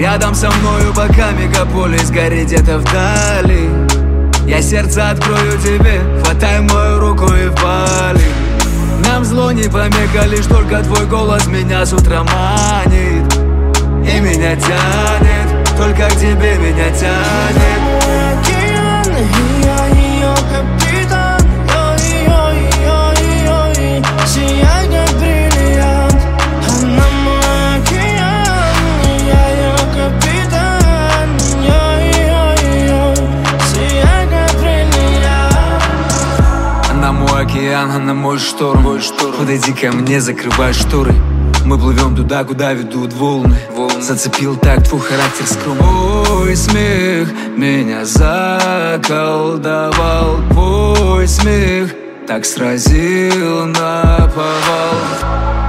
рядом со мною, пока мегаполис горит где-то вдали. Я сердце открою тебе, хватай мою руку и в Бали. Нам зло не помеха, лишь только твой голос меня с утра манит. И меня тянет, только к тебе меня тянет. Океан, и я ее капитан. Ой-ой-ой-ой-ой, сияй как бриллиант. Она мой океан, и я ее капитан. Ой-ой-ой, сияй как бриллиант. Она мой океан, она мой шторм. Подойди ко мне, закрывай шторы. Мы плывем туда, куда ведут волны. Зацепил так твой характер скромный. Твой смех меня заколдовал. Твой смех так сразил наповал.